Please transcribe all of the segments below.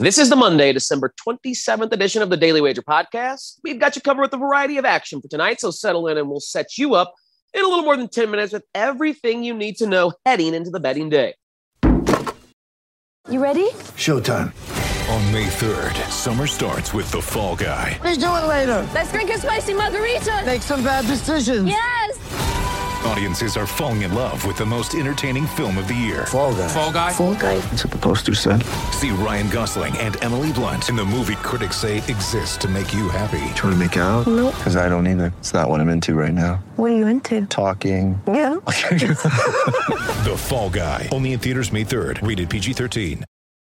This is the Monday, December 27th edition of the Daily Wager Podcast. We've got you covered with a variety of action for tonight, so settle in and we'll set you up in a little more than 10 minutes with everything you need to know heading into the betting day. You ready? Showtime. On May 3rd, summer starts with The Fall Guy. Let's do it later. Let's drink a spicy margarita. Make some bad decisions. Yes! Audiences are falling in love with the most entertaining film of the year. Fall Guy. Fall Guy? Fall guy. That's what the poster said. See Ryan Gosling and Emily Blunt in the movie critics say exists to make you happy. Trying to make it out? Nope. Because I don't either. It's not what I'm into right now. What are you into? Talking. Yeah. The Fall Guy. Only in theaters May 3rd. Rated PG-13.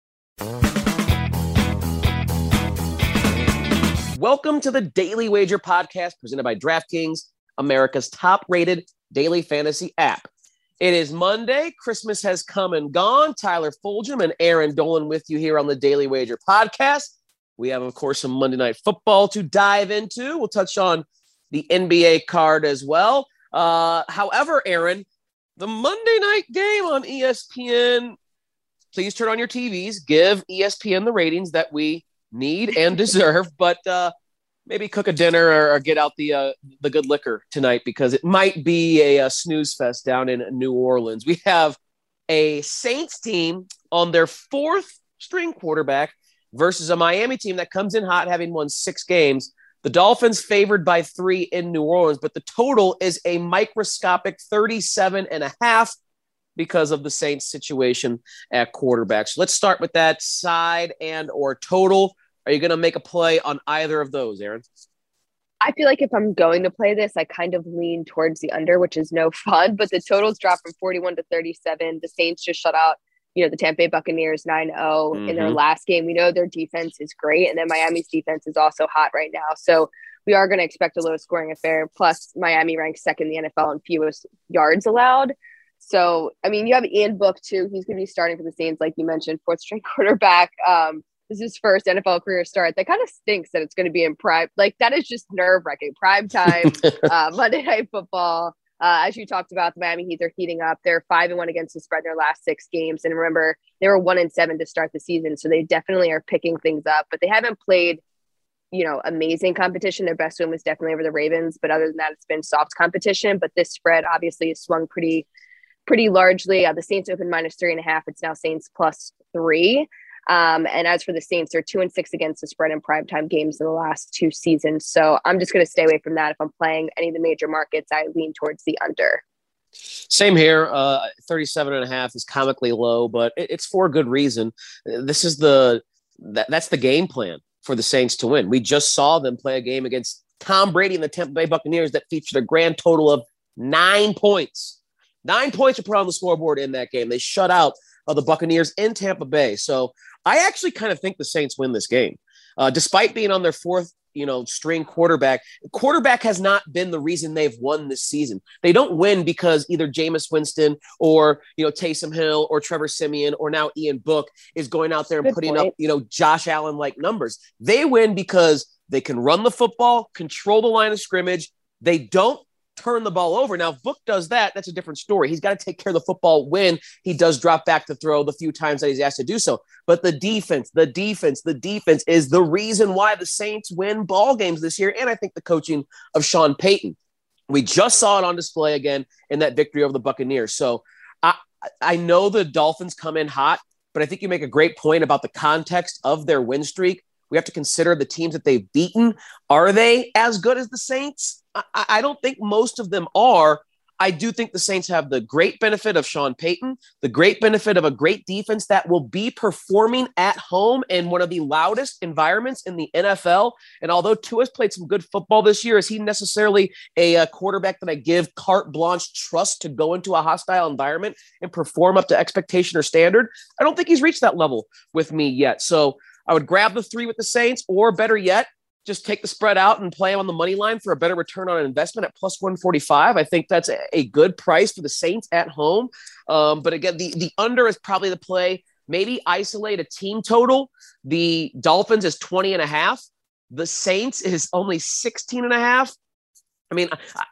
Welcome to the Daily Wager Podcast presented by DraftKings, America's top-rated daily fantasy app. It is Monday. Christmas has come and gone. Tyler Fulgham and Aaron Dolan with you here on the Daily Wager Podcast. We have, of course, some Monday Night Football to dive into. We'll touch on the NBA card as well. However, Aaron, the Monday night game on ESPN, please turn on your TVs. Give ESPN the ratings that we need and deserve, but maybe cook a dinner or get out the good liquor tonight because it might be a snooze fest down in New Orleans. We have a Saints team on their fourth string quarterback versus a Miami team that comes in hot, having won 6 games. The Dolphins favored by 3 in New Orleans, but the total is a microscopic 37.5 because of the Saints situation at quarterback. So let's start with that side and or total. Are you going to make a play on either of those, Aaron? I feel like if I'm going to play this, I kind of lean towards the under, which is no fun, but the totals dropped from 41 to 37. The Saints just shut out, the Tampa Bay Buccaneers 9-0 in their last game. We know their defense is great. And then Miami's defense is also hot right now. So we are going to expect a low scoring affair. Plus Miami ranks second in the NFL in fewest yards allowed. So, you have Ian Book too. He's going to be starting for the Saints, like you mentioned, fourth string quarterback. This is his first NFL career start. That kind of stinks that it's going to be in prime. Like, that is just nerve-wracking. Prime time, Monday Night Football. As you talked about, the Miami Heat are heating up. They're 5-1 against the spread in their last 6 games. And remember, they were 1-7 to start the season. So they definitely are picking things up. But they haven't played, amazing competition. Their best win was definitely over the Ravens. But other than that, it's been soft competition. But this spread obviously has swung pretty largely. The Saints opened -3.5. It's now Saints +3. And as for the Saints, they're 2-6 against the spread in primetime games in the last 2 seasons. So I'm just going to stay away from that. If I'm playing any of the major markets, I lean towards the under. Same here. 37.5 is comically low, but it's for a good reason. This is that's the game plan for the Saints to win. We just saw them play a game against Tom Brady and the Tampa Bay Buccaneers that featured a grand total of 9 points. 9 points were put on the scoreboard in that game. They shut out the Buccaneers in Tampa Bay. So I actually kind of think the Saints win this game. Despite being on their fourth, string quarterback has not been the reason they've won this season. They don't win because either Jameis Winston or, Taysom Hill or Trevor Siemian or now Ian Book is going out there and putting up, Josh Allen-like numbers. They win because they can run the football, control the line of scrimmage. They don't turn the ball over. Now, if Book does that, that's a different story. He's got to take care of the football when he does drop back to throw the few times that he's asked to do so. But the defense is the reason why the Saints win ball games this year. And I think the coaching of Sean Payton. We just saw it on display again in that victory over the Buccaneers. So I know the Dolphins come in hot, but I think you make a great point about the context of their win streak. We have to consider the teams that they've beaten. Are they as good as the Saints? I don't think most of them are. I do think the Saints have the great benefit of Sean Payton, the great benefit of a great defense that will be performing at home in one of the loudest environments in the NFL. And although Tua's played some good football this year, is he necessarily a quarterback that I give carte blanche trust to go into a hostile environment and perform up to expectation or standard? I don't think he's reached that level with me yet. So I would grab the 3 with the Saints, or better yet, just take the spread out and play them on the money line for a better return on investment at +145. I think that's a good price for the Saints at home. But again, the under is probably the play. Maybe isolate a team total. The Dolphins is 20.5. The Saints is only 16.5. I mean,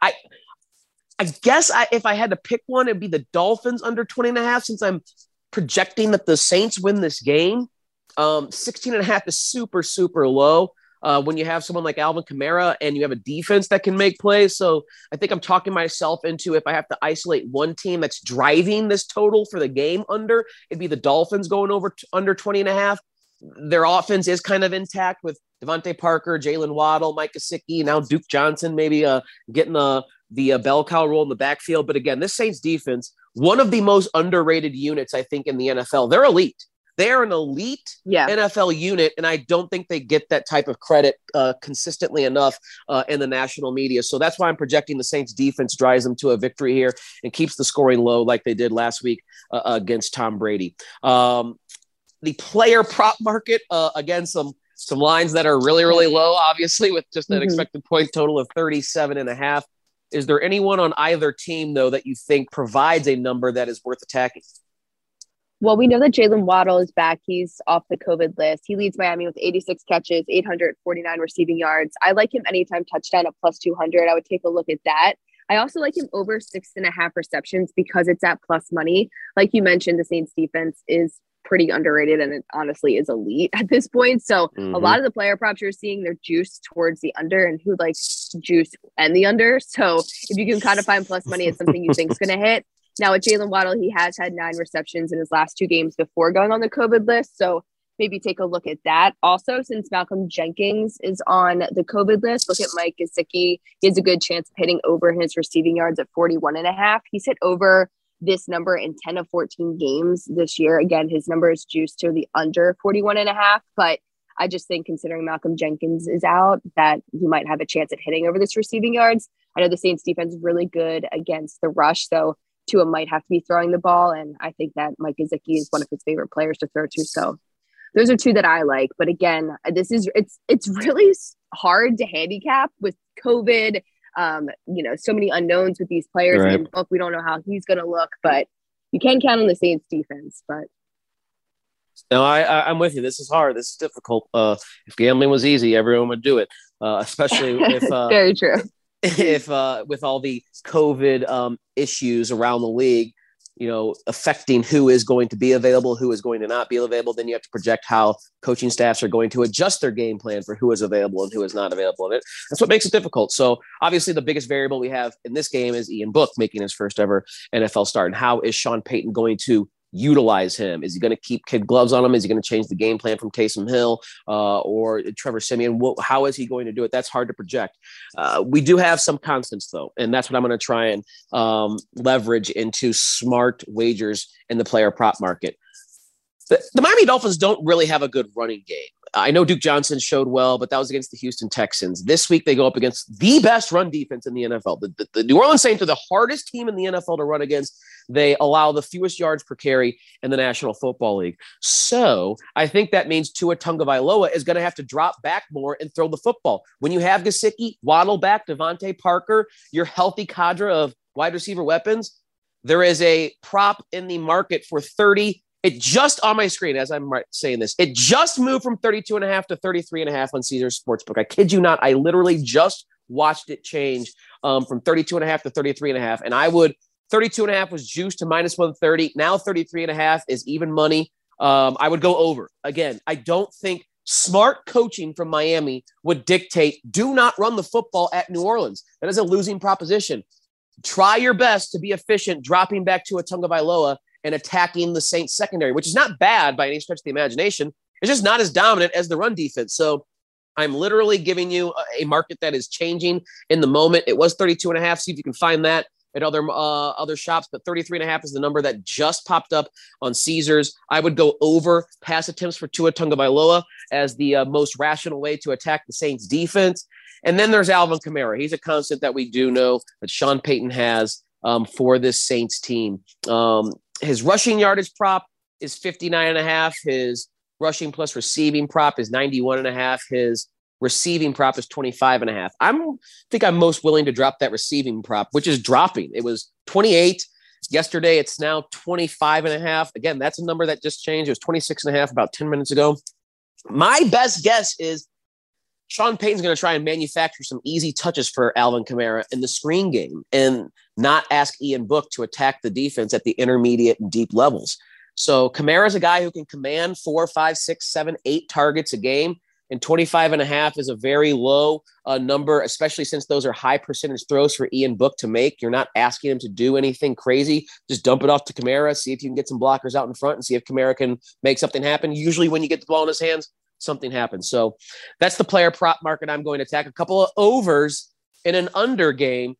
I guess if I had to pick one, it'd be the Dolphins under 20.5, since I'm projecting that the Saints win this game. 16 and a half is super, super low. When you have someone like Alvin Kamara and you have a defense that can make plays. So I think I'm talking myself into, if I have to isolate one team that's driving this total for the game under, it'd be the Dolphins going over under 20 and a half. Their offense is kind of intact with Devontae Parker, Jalen Waddle, Mike Gesicki, now Duke Johnson, maybe getting the bell cow role in the backfield. But again, this Saints defense, one of the most underrated units, I think, in the NFL. They're elite. They're an elite NFL unit, and I don't think they get that type of credit consistently enough in the national media. So that's why I'm projecting the Saints defense drives them to a victory here and keeps the scoring low like they did last week against Tom Brady. The player prop market, again, some lines that are really, really low, obviously, with just an expected point total of 37.5. Is there anyone on either team, though, that you think provides a number that is worth attacking? Well, we know that Jalen Waddle is back. He's off the COVID list. He leads Miami with 86 catches, 849 receiving yards. I like him anytime touchdown at plus 200. I would take a look at that. I also like him over 6.5 receptions because it's at plus money. Like you mentioned, the Saints defense is pretty underrated and it honestly is elite at this point. So a lot of the player props you're seeing, they're juiced towards the under, and who likes juice and the under? So if you can kind of find plus money, it's something you think is going to hit. Now with Jalen Waddle, he has had 9 receptions in his last 2 games before going on the COVID list. So maybe take a look at that. Also, since Malcolm Jenkins is on the COVID list, look at Mike Gesicki. He has a good chance of hitting over his receiving yards at 41.5. He's hit over this number in 10 of 14 games this year. Again, his number is juiced to the under 41.5, but I just think considering Malcolm Jenkins is out, that he might have a chance at hitting over this receiving yards. I know the Saints defense is really good against the rush, so Tua might have to be throwing the ball, and I think that Mike Gesicki is one of his favorite players to throw to. So those are 2 that I like. But again, it's really hard to handicap with COVID. So many unknowns with these players. Right. And we don't know how he's going to look, but you can count on the Saints defense. But no, I'm with you. This is hard. This is difficult. If gambling was easy, everyone would do it. Especially if very true. If with all the COVID issues around the league, affecting who is going to be available, who is going to not be available, then you have to project how coaching staffs are going to adjust their game plan for who is available and who is not available. And that's what makes it difficult. So obviously the biggest variable we have in this game is Ian Book making his first ever NFL start. And how is Sean Payton going to utilize him? Is he going to keep kid gloves on him? Is he going to change the game plan from Taysom Hill or Trevor Siemian? How is he going to do it? That's hard to project. We do have some constants, though, and that's what I'm going to try and leverage into smart wagers in the player prop market. The Miami Dolphins don't really have a good running game. I know Duke Johnson showed well, but that was against the Houston Texans. This week, they go up against the best run defense in the NFL. The New Orleans Saints are the hardest team in the NFL to run against. They allow the fewest yards per carry in the National Football League. So I think that means Tua Tagovailoa is going to have to drop back more and throw the football. When you have Gesicki, Waddle back, Devontae Parker, your healthy cadre of wide receiver weapons, there is a prop in the market for 30. It just on my screen, as I'm saying this, it just moved from 32.5 to 33.5 on Caesars Sportsbook. I kid you not. I literally just watched it change from 32.5 to 33.5. And 32.5 was juiced to minus 130. Now 33.5 is even money. I would go over. Again, I don't think smart coaching from Miami would dictate, do not run the football at New Orleans. That is a losing proposition. Try your best to be efficient, dropping back to a Tagovailoa and attacking the Saints secondary, which is not bad by any stretch of the imagination. It's just not as dominant as the run defense. So I'm literally giving you a market that is changing in the moment. It was 32.5. See if you can find that at other shops, but 33.5 is the number that just popped up on Caesars. I would go over pass attempts for Tua Tagovailoa as the most rational way to attack the Saints defense. And then there's Alvin Kamara. He's a constant that we do know that Sean Payton has for this Saints team. His rushing yardage prop is 59.5. His rushing plus receiving prop is 91.5. His receiving prop is 25.5. I think I'm most willing to drop that receiving prop, which is dropping. It was 28 yesterday. It's now 25.5. Again, that's a number that just changed. It was 26.5 about 10 minutes ago. My best guess is Sean Payton's going to try and manufacture some easy touches for Alvin Kamara in the screen game and not ask Ian Book to attack the defense at the intermediate and deep levels. So Kamara's a guy who can command 4, 5, 6, 7, 8 targets a game. And 25.5 is a very low number, especially since those are high percentage throws for Ian Book to make. You're not asking him to do anything crazy. Just dump it off to Kamara, see if you can get some blockers out in front and see if Kamara can make something happen. Usually when you get the ball in his hands, something happens. So that's the player prop market I'm going to attack. A couple of overs in an under game.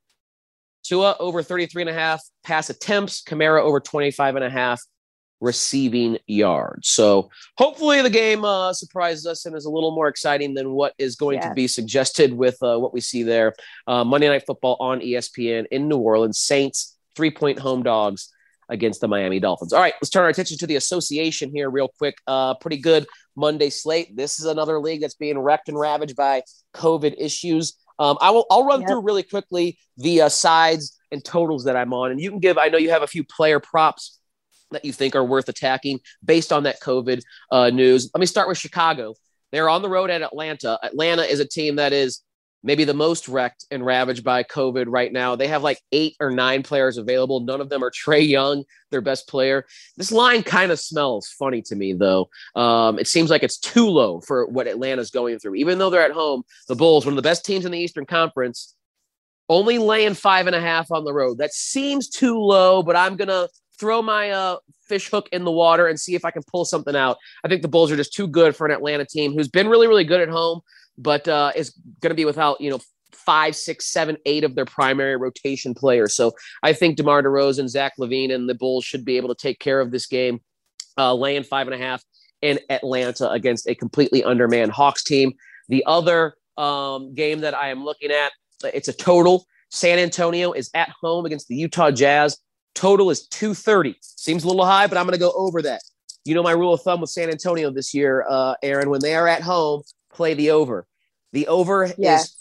Tua over 33.5 pass attempts, Kamara over 25.5 receiving yards. So hopefully the game surprises us and is a little more exciting than what is going to be suggested with what we see there. Monday Night Football on ESPN in New Orleans. Saints 3-point home dogs against the Miami Dolphins. All right, let's turn our attention to the association here real quick. Pretty good Monday slate. This is another league that's being wrecked and ravaged by COVID issues. I'll run through really quickly the sides and totals that I'm on. And you can give, I know you have a few player props that you think are worth attacking based on that COVID news. Let me start with Chicago. They're on the road at Atlanta. Atlanta is a team that is maybe the most wrecked and ravaged by COVID right now. They have like 8 or 9 players available. None of them are Trae Young, their best player. This line kind of smells funny to me, though. It seems like it's too low for what Atlanta's going through. Even though they're at home, the Bulls, one of the best teams in the Eastern Conference, only laying 5.5 on the road. That seems too low, but I'm going to throw my fish hook in the water and see if I can pull something out. I think the Bulls are just too good for an Atlanta team who's been really, really good at home, but is going to be without, 5, 6, 7, 8 of their primary rotation players. So I think DeMar DeRozan, Zach LaVine, and the Bulls should be able to take care of this game, laying 5.5 in Atlanta against a completely undermanned Hawks team. The other game that I am looking at, it's a total. San Antonio is at home against the Utah Jazz. Total is 230. Seems a little high, but I'm going to go over that. You know my rule of thumb with San Antonio this year, Aaron, when they are at home, play the over. The over is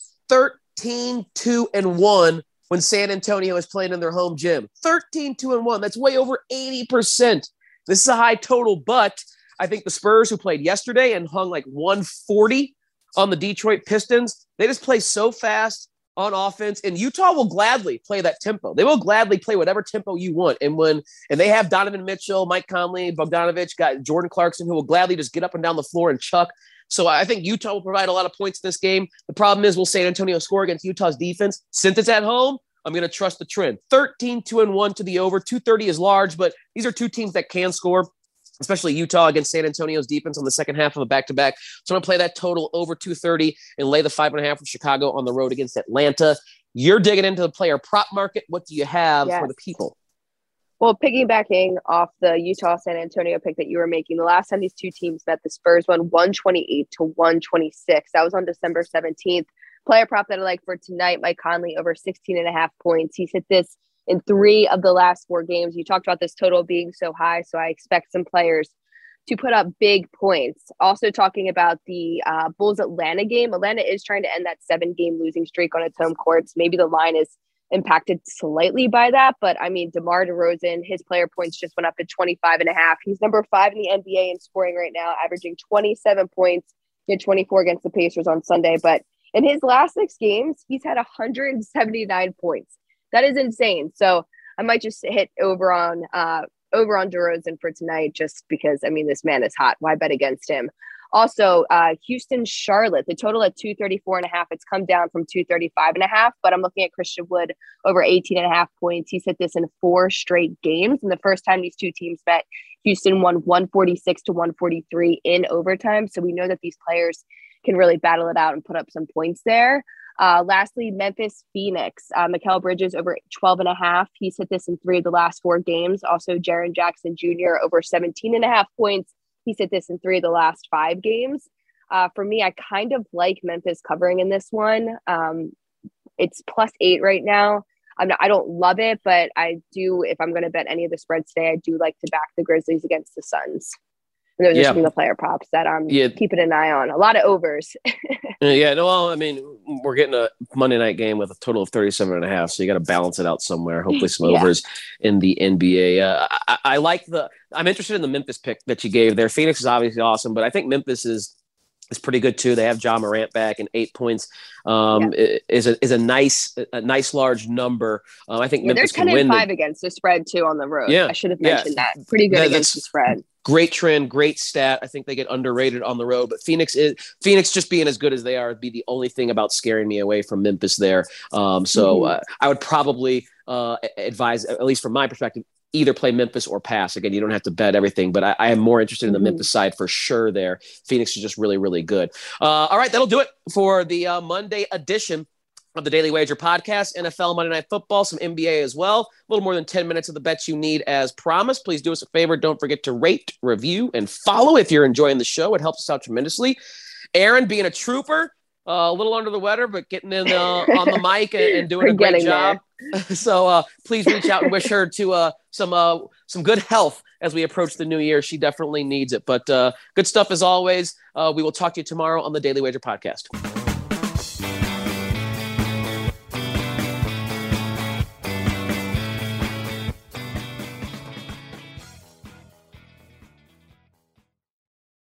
13-2-1 when San Antonio is playing in their home gym. 13-2-1. That's way over 80%. This is a high total, but I think the Spurs, who played yesterday and hung like 140 on the Detroit Pistons, they just play so fast on offense, and Utah will gladly play that tempo. They will gladly play whatever tempo you want. And they have Donovan Mitchell, Mike Conley, Bogdanovich, got Jordan Clarkson, who will gladly just get up and down the floor and chuck. So I think Utah will provide a lot of points in this game. The problem is, will San Antonio score against Utah's defense? Since it's at home, I'm going to trust the trend. 13-2-1 to the over. 230 is large, but these are two teams that can score, especially Utah against San Antonio's defense on the second half of a back-to-back. So I'm going to play that total over 230 and lay the 5.5 for Chicago on the road against Atlanta. You're digging into the player prop market. What do you have for the people? Well, piggybacking off the Utah-San Antonio pick that you were making, the last time these two teams met, the Spurs won 128-126. That was on December 17th. Player prop that I like for tonight, Mike Conley over 16.5 points. He's hit this in 3 of the last 4 games. You talked about this total being so high, so I expect some players to put up big points. Also talking about the Bulls-Atlanta game. Atlanta is trying to end that 7-game losing streak on its home courts. Maybe the line is impacted slightly by that, but I mean, DeMar DeRozan, his player points just went up to 25.5. He's number 5 in the NBA in scoring right now, averaging 27 points. He had 24 against the Pacers on Sunday, but in his last 6 games, he's had 179 points. That is insane. So I might just hit over on DeRozan for tonight, just because, I mean, this man is hot. Why bet against him? Also, Houston, Charlotte, the total at 234.5. It's come down from 235.5, but I'm looking at Christian Wood over 18.5 points. He's hit this in 4 straight games. And the first time these two teams met, Houston won 146-143 in overtime. So we know that these players can really battle it out and put up some points there. Lastly, Memphis, Phoenix, Mikal Bridges over 12.5. He's hit this in 3 of the last 4 games. Also, Jaren Jackson Jr. over 17.5 points. He's hit this in 3 of the last 5 games. For me, I kind of like Memphis covering in this one. It's +8 right now. I don't love it, but I do, if I'm going to bet any of the spreads today, I do like to back the Grizzlies against the Suns. And those are some of the player props that I'm keeping an eye on. A lot of overs. Well, I mean, we're getting a Monday night game with a total of 37.5, so you got to balance it out somewhere. Hopefully some overs in the NBA. I'm interested in the Memphis pick that you gave there. Phoenix is obviously awesome, but I think Memphis is is pretty good too. They have Ja Morant back, and 8 points is a nice large number. I think Memphis they're 10 can win. and 5 against the spread too on the road. I should have mentioned that. Pretty good against the spread. Great trend, great stat. I think they get underrated on the road, but Phoenix just being as good as they are would be the only thing about scaring me away from Memphis there. I would probably advise, at least from my perspective, either play Memphis or pass. Again, you don't have to bet everything, but I am more interested in the Memphis side for sure there. Phoenix is just really, really good. All right, that'll do it for the Monday edition of the Daily Wager podcast. NFL Monday Night Football, some NBA as well. A little more than 10 minutes of the bets you need as promised. Please do us a favor. Don't forget to rate, review, and follow if you're enjoying the show. It helps us out tremendously. Aaron, being a trooper, a little under the weather, but getting in on the mic and doing a great job. So please reach out and wish her to some good health as we approach the new year. She definitely needs it. But good stuff as always. We will talk to you tomorrow on the Daily Wager podcast.